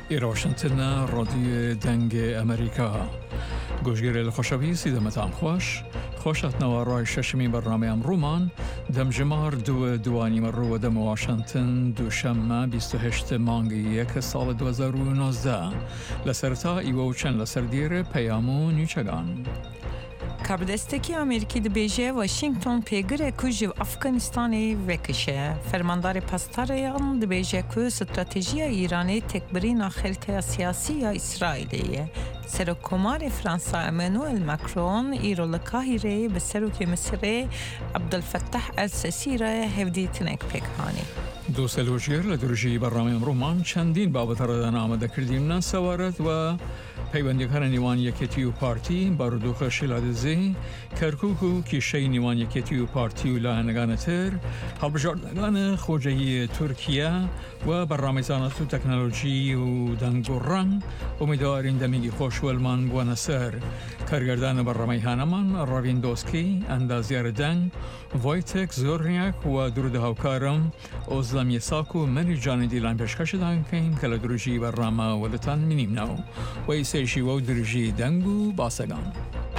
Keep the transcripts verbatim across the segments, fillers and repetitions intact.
واشنطن رادیو دنگ امریکا گوشگیری لخوشبی سیدمت هم خوش خوشت نوارای ششمی برنامه امرومان دم جمار دو دوانی مرو و دم واشنطن دوشمه بیست و هشت مانگ یک سال دو هزار و نوزده لسرتا ایوو چند لسر دیر پیامو نیچگان کابدستکی امریکی دبیجه واشنطن پیگره کجیو افغانستانی وکشه فرماندار پاستاریان دبیجه که استراتژی ایرانی تکبرین خلطه سیاسی اسرائیلیه سرکمار فرانسا امانوئل ماکرون ایرو لقاهره به سرک مصر عبدالفتاح السیسی را هفدیتنک پکهانی دو سلوشگر لدرجی برنامه امرومان چندین بابت را آماده کردیم نه سوارت و پیوندیکان نیوان یکیتیو پارتی بارودوخ شلادزی کرکوکو کیشی نیوان یکیتیو پارتی و لانگان تر هلبجاردگان خوجهی ترکیه و برنامه صنعت و تکنولوژی و دنگ و رنگ امیدواریم دمیگی خوش ولمان بوانه سر کارگردان برنامه هانمان راوین دوسکی اندازیار دنگ وایتک زورنیک و درود هاوکارم اوزلم یساکو منی جانی دیلان پیشکش دان کهیم که لدرجی برنامه ولتان مینیم نو و ایسیشی و درجی دنگو باسگان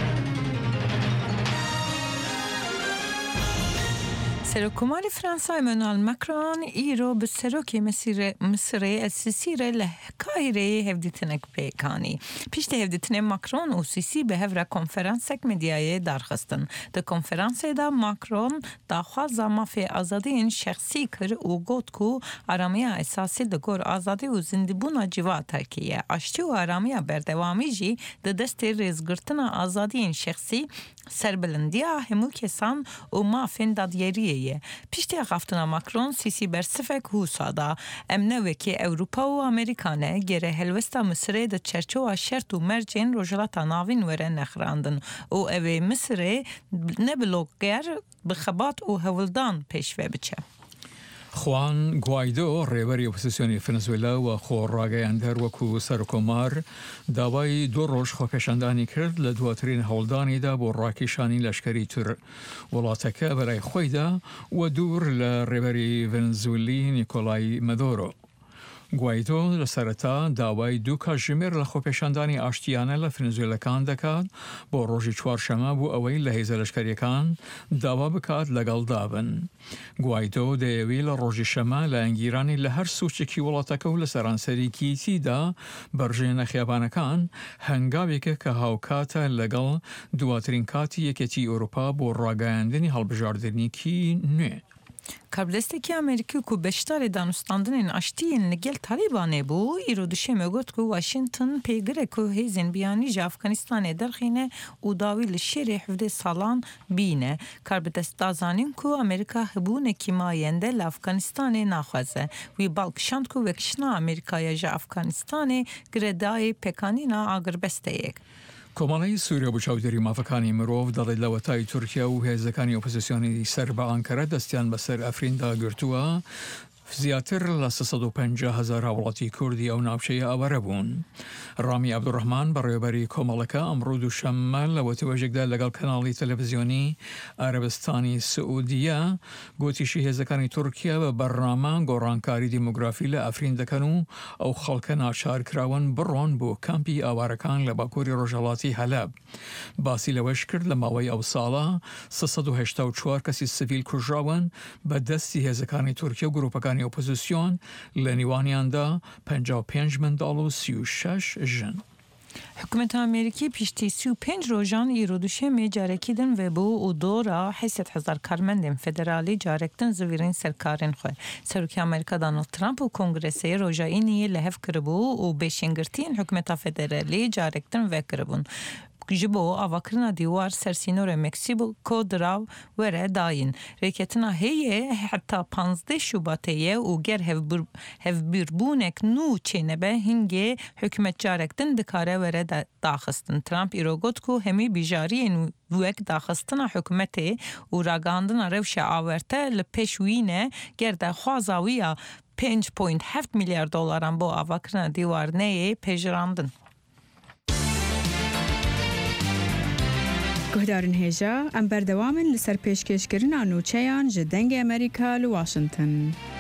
سرکمار فرانسا امانوئل ماکرون ایرو به سرک مصر مصر السیسی را لقاهره هفدیتنک پیکانی پیشت هفدیتن ماکرون و سیسی به هفره کنفرانسک مدیای درخستن ده کنفرانس دا ماکرون داخواز مافی آزادی این شخصی کر و گوت کو آرامی اساسی دگور آزادی و زندبون جوا ترکیه اشتی و آرامی بردوامی جی ده دست ریزگرتن آزادی این شخصی سربلندی همو کسان و مافین دادیریه پیشتی اقافتنا ماکرون سیسی برسفک حوصادا امنه وکی اوروپا و امریکانه گره هلوستا مصره ده چرچو و شرط و مرجین روژلاتا ناوین وره نخراندن و اوه مصره نبلوگر بخبات و هولدان پیشوه بچه خوان گوایدو ریبری اپوزیسیونی ونزوئلا و خۆڕاگەیاندەر وەکو سەرکۆمار داوای دو ڕۆژ خۆپێشاندانی کرد لە دواترین هەوڵدانیدا بۆ ڕاکێشانی لەشکری تر وڵاتەکە بەلای خۆیدا و دوور لە ڕێبەری ڤێنزوێلی نیکۆلای مەدۆرۆ گوایدۆ لەسەرەتا داوای دوو کاتژمێر لە خۆپێشاندانی ئاشتیانە لە ڤێنزوێلەکان دەکات بۆ ڕۆژی چوارشەمە بۆ ئەوەی لە هێزە لەشکریەکان داوا بکات لەگەڵدا بن. گوایدۆ دەیەوێت لە ڕۆژی شەمە لە ئەنگیرانی لە هەر سوچێکی وڵاتەکە و لە سەرانسەریکی تیدا بەرژێنە خیابانەکان هەنگاوێکە کە هاوکاتە لەگەڵ دواترین کاتی یەکێتی ئەوروپا بۆ ڕاگەیاندنی هەڵبژاردنێکی نوێ. کابلستکی امریکی کو بشتار دانستاندن اشتین لگل طالبانه بو ایرو دشه مگوت کو واشنطن پیگره کو هیزن بیانی جا افغانستان درخینه و داوی لشیر حفظ سالان بینه کابلست دازانین کو امریکا هبونه کیماینده لافغانستان ناخوازه وی بالکشاند کو وکشنا امریکای جا افغانستان گردای پکانینا آگربسته یک کۆمەڵی سووریا بۆ چاودێری مافەکانی مرۆڤ دەڵێت لەوەتای تورکیا و هێزەکانی ئۆپۆزیسیۆنی سەر بە ئەنکەرە دەستیان بەسەر ئەفریندا گرتووە زیاتر لە سەد و پەنجا هەزار هاوڵاتی کوردی ئەو ناوچەیە ئاوارە بوون. ڕامی عەبدوڕەحمان بەڕێوەبەری کۆمەڵەکە ئەمڕۆ دووشەممە لە وەتیوەژێکدا لەگەڵ کەناڵی تەلەڤیزیۆنی عەرەبستانی سعودیە گوتیشی هێزەکانی تورکیا بە بەرنامە گۆڕانکاری دیموگرافی لە ئەفرین دەکەن و ئەو خەڵکە ناچارکراون بڕۆن بۆ کامپی ئاوارەکان لە باکووری ڕۆژهەڵاتی هەلەب. باسی لەوەش کرد لە ماوەی ئەو ساڵە سەد و هەشتا و چوار کەسی سڤیل کوژراون بە دەستی هێزەکانی تورکیا و گروپەکانی اپوزیسیون لنیوانیاندا پنجاه و پنج مندال و سی و شش جن. حکومت امریکی پیشتی سی و پنج روزان ایرو دوشەمێ جارێکیدن و بۆ و دۆرا حیسەت هەزار کارمەندên فێدرالی جارێکتن زڤیرین سەرکارên xwe. Serokê Amerîka Donald Trump û Kongressê rojayîniyê li hev kiribû û bêşîngirtiyên hikûmeta federalî carektin vekiribûn. ji bo avakirina dîwar sersînorê Meksîko dirav were dayîn. Rêketina hêyê heta panzdeh Şubatê ye û ger hevbîrbûnek nû çênebe hingê hikûmet carek din dikare were daxistin. Trump îro got ku hemî bîjariyên wek daxistina hikûmetê û ragihandina rewşa awerte li pêş wî ne ger daxwaza wî ya pênc point heft milyar dolaran bo avakirina dîwar neyê pêjirandin. گهدارن هێژە ئەم بەردەوامن لەسەر پێشکەشکردنا نوچەیان ji dengê Amerîka li Washington.